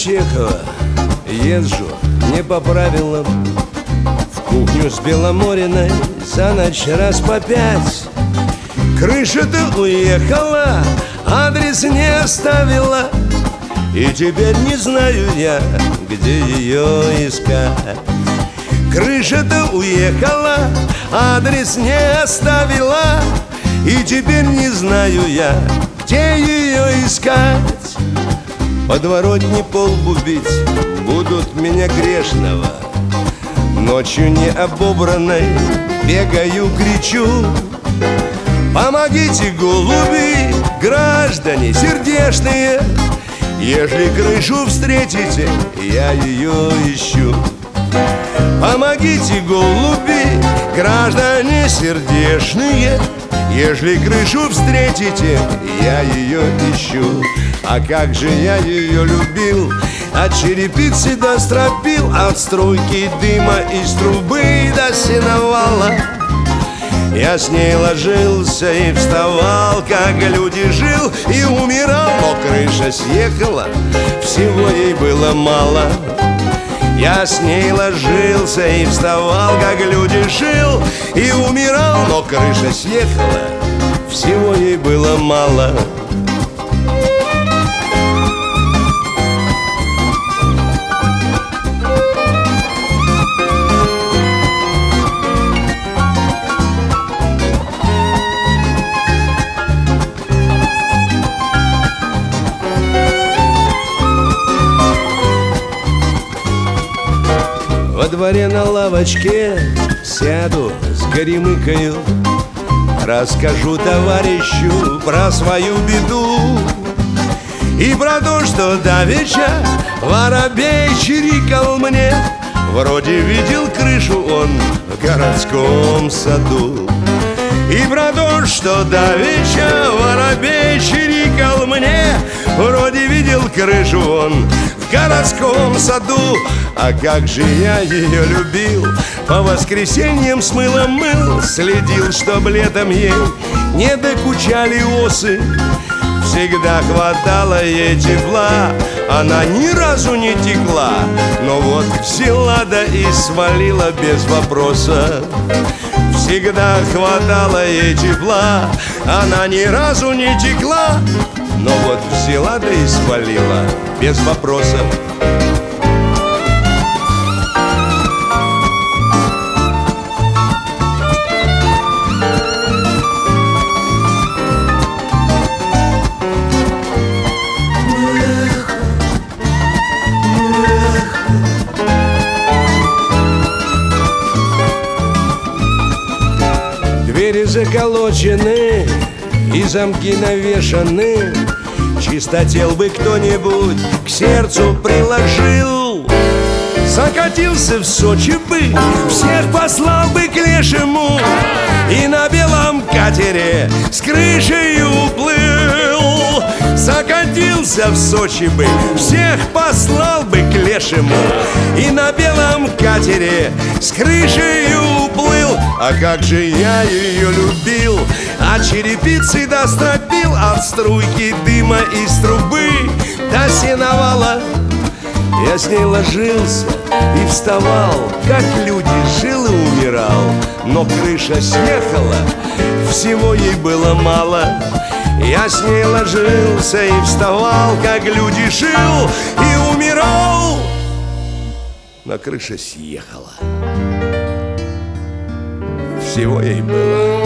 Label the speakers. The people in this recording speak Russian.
Speaker 1: Чехова езжу не по правилам. В кухню с Беломориной за ночь раз по 5. Крыша-то уехала, адрес не оставила, и теперь не знаю я, где ее искать. Крыша-то уехала, адрес не оставила, и теперь не знаю я, где ее искать. Подворотни полбу бить будут меня грешного. Ночью не обобранной бегаю, кричу: помогите, голуби, граждане сердечные. Ежели крышу встретите, я ее ищу. Помогите, голуби, граждане сердечные. Ежели крышу встретите, я ее ищу. А как же я ее любил, от черепицы до стропил, от струйки дыма из трубы до сеновала. Я с ней ложился и вставал, как люди жил, и умирал, но крыша съехала, всего ей было мало. Я с ней ложился и вставал, как люди жил, и умирал, но крыша съехала, всего ей было мало. Во дворе на лавочке сяду с горемыкою, расскажу товарищу про свою беду и про то, что давеча воробей чирикал мне. Вроде видел крышу он в городском саду. И про то, что давеча воробей чирикал мне. Вроде видел крышу он в городском саду. А как же я ее любил, по воскресеньям с мылом мыл, следил, чтоб летом ей не докучали осы. Всегда хватало ей тепла, она ни разу не текла, но вот взяла да и свалила без вопроса. Всегда хватало ей тепла, она ни разу не текла, но вот взяла да и свалила без вопроса. Двери заколочены и замки навешаны. Чистотел бы кто-нибудь к сердцу приложил. Закатился в Сочи бы, всех послал бы к лешему, и на белом катере с крышей уплыл. Закатился в Сочи бы, всех послал бы к лешему, и на белом катере с крышей уплыл. А как же я ее любил, от черепицы до стропил, от струйки дыма из трубы до сеновала. Я с ней ложился и вставал, как люди жил и умирал, но крыша съехала, всего ей было мало. Я с ней ложился и вставал, как люди жил и умирал, но крыша съехала, всего ей было